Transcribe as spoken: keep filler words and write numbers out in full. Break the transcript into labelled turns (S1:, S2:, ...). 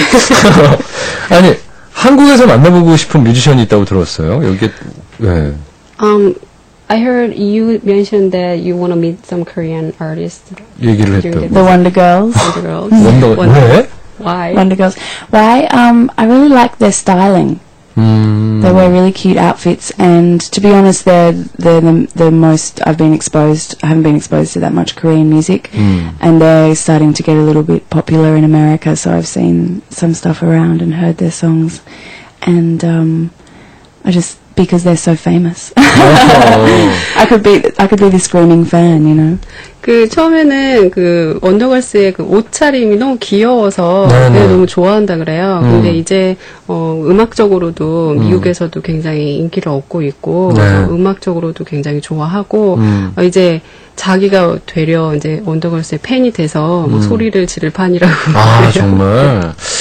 S1: 아니, 한국에서 만나보고 싶은 뮤지션이 있다고 들었어요. 여기, 네.
S2: Um, I heard you mentioned that you want to meet some Korean artists.
S1: 얘기를 했다고.
S3: The Wonder Girls.
S2: Wonder Girls.
S1: 원더, 왜?
S2: Why?
S3: Wonder Girls. Why? Um, I really like their styling.
S1: 음.
S3: They wear really cute outfits, and to be honest, they're they're the, the most I've been exposed. I haven't been exposed to that much Korean music,
S1: 음.
S3: and they're starting to get a little bit popular in America. So I've seen some stuff around and heard their songs, and um, I just because they're so famous, I could be I could be the screaming fan, you know.
S2: 그 처음에는 그 원더걸스의 그 옷차림이 너무 귀여워서
S1: 네네.
S2: 너무 좋아한다 그래요.
S1: 음.
S2: 근데 이제 어 음악적으로도
S1: 음.
S2: 미국에서도 굉장히 인기를 얻고 있고
S1: 네.
S2: 어, 음악적으로도 굉장히 좋아하고
S1: 음.
S2: 어, 이제 자기가 되려 이제 원더걸스의 팬이 돼서 뭐
S1: 음.
S2: 소리를 지를 판이라고.
S1: 아, 정말.